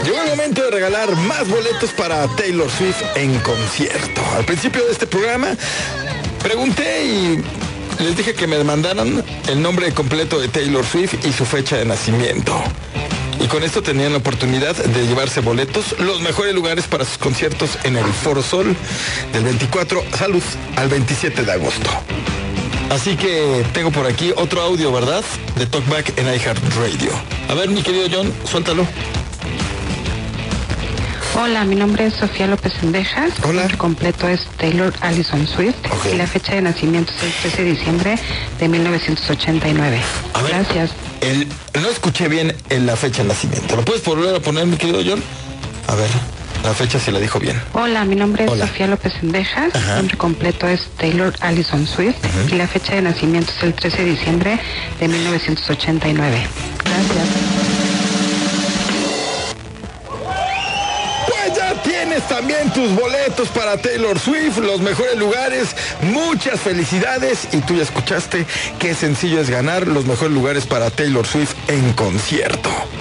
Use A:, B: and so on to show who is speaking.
A: Llegó el momento de regalar más boletos para Taylor Swift en concierto. Al principio de este programa pregunté y les dije que me mandaran el nombre completo de Taylor Swift y su fecha de nacimiento. Y con esto tenían la oportunidad de llevarse boletos, los mejores lugares para sus conciertos en el Foro Sol del 24 al 27 de agosto. Así que tengo por aquí otro audio, ¿verdad? De Talkback en iHeartRadio. A ver, mi querido John, suéltalo.
B: Hola, mi nombre es Sofía López Sendejas.
A: Hola.
B: Mi nombre completo es Taylor Allison Swift.
A: Okay.
B: Y la fecha de nacimiento es el 13 de diciembre de 1989.
A: A ver,
B: Gracias.
A: No escuché bien en la fecha de nacimiento. ¿Lo puedes volver a poner, mi querido John? A ver, la fecha si la dijo bien.
B: Hola, mi nombre es
A: Hola.
B: Sofía López Sendejas.
A: Ajá.
B: Mi nombre completo es Taylor Allison Swift. Y la fecha de nacimiento es el 13 de diciembre de 1989. Gracias.
A: Pues ya tienes también tus boletos para Taylor Swift, los mejores lugares, muchas felicidades. Y tú ya escuchaste qué sencillo es ganar los mejores lugares para Taylor Swift en concierto.